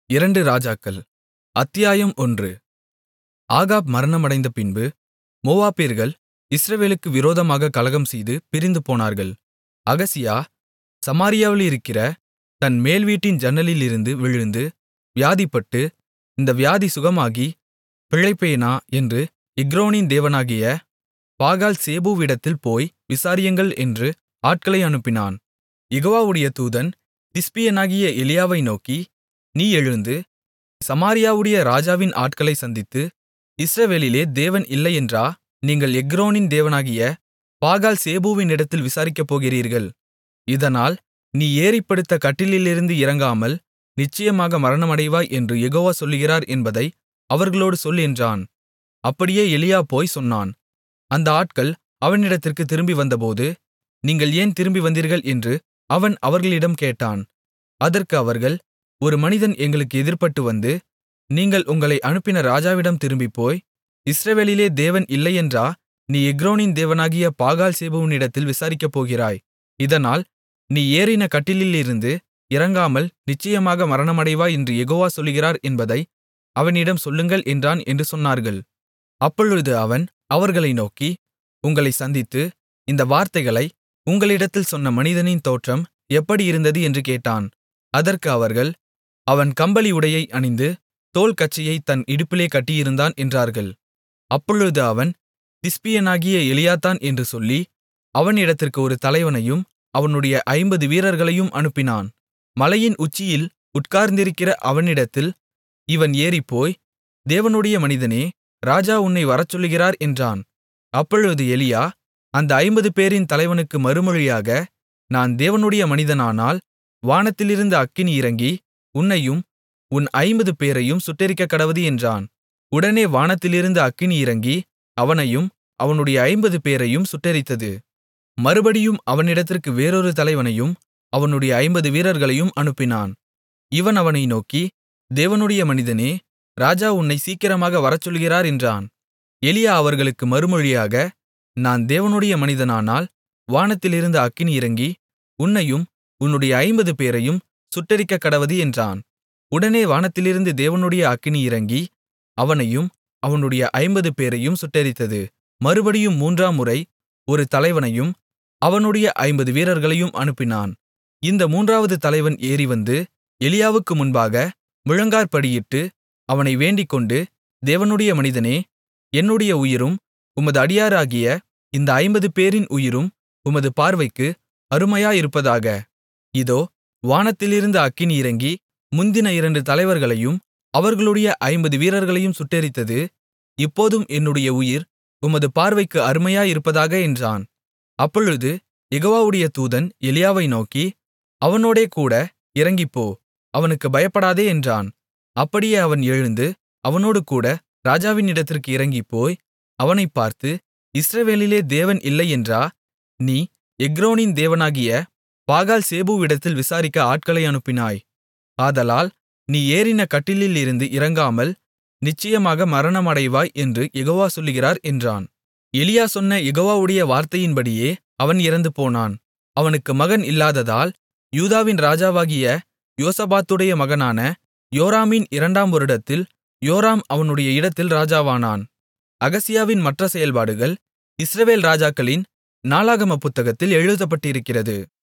அத்தியாயம் 1. ஆகாப் மரணமடைந்த பின்பு மோவாபியர்கள் இஸ்ரவேலுக்கு விரோதமாகக் கலகம்செய்து பிரிந்துபோனார்கள். அகசியா சமாரியாவிலிருக்கிற தன் மேல்வீட்டின் ஜன்னலிலிருந்து விழுந்து வியாதிப்பட்டு, இந்த வியாதி சுகமாகிப் பிழைப்பேனா என்று எக்ரோனின் தேவனாகிய பாகால் சேபூவிடத்தில் போய் விசாரியுங்கள் என்று ஆட்களை அனுப்பினான். யெகோவாவுடைய தூதன் திஸ்பியனாகிய எலியாவை நோக்கி, நீ எழுந்து சமாரியாவுடைய ராஜாவின் ஆட்களைச் சந்தித்து, இஸ்ரவேலிலே தேவன் இல்லையென்றா நீங்கள் எக்ரோனின் தேவனாகிய பாகால் சேபூவினிடத்தில் விசாரிக்கப்போகிறீர்கள்? இதனால் நீ ஏறிப்படுத்த கட்டிலிலிருந்து இறங்காமல் நிச்சயமாக மரணமடைவாய் என்று யெகோவா சொல்லுகிறார் என்பதை அவர்களோடு சொல் என்றான். அப்படியே எலியா போய்ச் சொன்னான். அந்த ஆட்கள் அவனிடத்திற்குத் திரும்பி வந்தபோது, நீங்கள் ஏன் திரும்பி வந்தீர்கள் என்று அவன் அவர்களிடம் கேட்டான். அதற்கு அவர்கள், ஒரு மனிதன் எங்களுக்கு எதிர்ப்பட்டு வந்து, நீங்கள் உங்களை அனுப்பின ராஜாவிடம் திரும்பிப்போய், இஸ்ரவேலிலே தேவன் இல்லையென்றா நீ எக்ரோனின் தேவனாகிய பாகால் சேபூவினிடத்தில் விசாரிக்கப்போகிறாய்? இதனால் நீ ஏறின கட்டிலிலிருந்து இறங்காமல் நிச்சயமாக மரணமடைவாய் என்று யெகோவா சொல்லுகிறார் என்பதை அவனிடம் சொல்லுங்கள் என்றான் என்று சொன்னார்கள். அப்பொழுது அவன் அவர்களை நோக்கி, உங்களைச் சந்தித்து இந்த வார்த்தைகளை உங்களிடத்தில் சொன்ன மனிதனின் தோற்றம் எப்படி இருந்தது என்று கேட்டான். அதற்கு அவர்கள், அவன் கம்பளி உடையை அணிந்து தோல்கச்சையைத் தன் இடுப்பிலே கட்டியிருந்தான் என்றார்கள். அப்பொழுது அவன் திஸ்பியனாகிய எலியாதான் என்று சொல்லி, அவனிடத்திற்கு ஒரு தலைவனையும் அவனுடைய 50 வீரர்களையும் அனுப்பினான். மலையின் உச்சியில் உட்கார்ந்திருக்கிற அவனிடத்தில் இவன் ஏறிப்போய், தேவனுடைய மனிதனே, ராஜா உன்னை வரச்சொல்லுகிறார் என்றான். அப்பொழுது எலியா அந்த 50 பேரின் தலைவனுக்கு மறுமொழியாக, நான் தேவனுடைய மனிதனானால் வானத்திலிருந்து அக்கினி இறங்கி உன்னையும் உன் 50 பேரையும் சுட்டெரிக்கக்கடவது என்றான். உடனே வானத்திலிருந்து அக்கினி இறங்கி அவனையும் அவனுடைய 50 பேரையும் சுட்டெரித்தது. மறுபடியும் அவனிடத்திற்கு வேறொரு தலைவனையும் அவனுடைய 50 வீரர்களையும் அனுப்பினான். இவன் அவனை நோக்கி, தேவனுடைய மனிதனே, ராஜா உன்னை சீக்கிரமாக வரச்சொல்லுகிறார் என்றான். எலியா அவர்களுக்கு மறுமொழியாக, நான் தேவனுடைய மனிதனானால் வானத்திலிருந்து அக்கினி இறங்கி உன்னையும் உன்னுடைய 50 பேரையும் சுட்டெரிக்கக்கடவது என்றான். உடனே வானத்திலிருந்து தேவனுடைய அக்கினி இறங்கி அவனையும் அவனுடைய 50 பேரையும் சுட்டெரித்தது. மறுபடியும் 3ஆம் முறை ஒரு தலைவனையும் அவனுடைய 50 வீரர்களையும் அனுப்பினான். இந்த 3வது தலைவன் ஏறிவந்து எலியாவுக்கு முன்பாக முழங்காற்படியிட்டு அவனை வேண்டிக்கொண்டு, தேவனுடைய மனிதனே, என்னுடைய உயிரும் உமது அடியாராகிய இந்த 50 பேரின் உயிரும் உமது பார்வைக்கு அருமையாயிருப்பதாக. இதோ, வானத்திலிருந்து அக்கினி இறங்கி முந்தின 2 தலைவர்களையும் அவர்களுடைய 50 வீரர்களையும் சுட்டெரித்தது. இப்போதும் என்னுடைய உயிர் உமது பார்வைக்கு அருமையாயிருப்பதாக என்றான். அப்பொழுது யெகோவாவுடைய தூதன் எலியாவை நோக்கி, அவனோடே கூட இறங்கிப்போ, அவனுக்கு பயப்படாதே என்றான். அப்படியே அவன் எழுந்து அவனோடு கூட ராஜாவினிடத்திற்கு இறங்கிப்போய் அவனைப் பார்த்து, இஸ்ரவேலிலே தேவன் இல்லையென்றா நீ எக்ரோனின் தேவனாகிய பாகால் சேபூவிடத்தில் விசாரிக்க ஆட்களை அனுப்பினாய்? ஆதலால் நீ ஏறின கட்டிலிலிருந்து இறங்காமல் நிச்சயமாக மரணமடைவாய் என்று யெகோவா சொல்லுகிறார் என்றான். எலியா சொன்ன யெகோவாவுடைய வார்த்தையின்படியே அவன் இறந்துபோனான். அவனுக்கு மகன் இல்லாததால் யூதாவின் ராஜாவாகிய யோசபாத்துடைய மகனான யோராமின் 2ஆம் வருடத்தில் யோராம் அவனுடைய இடத்தில் ராஜாவானான். அகசியாவின் மற்ற செயல்பாடுகள் இஸ்ரவேல் ராஜாக்களின் நாளாகமப் புத்தகத்தில் எழுதப்பட்டிருக்கிறது.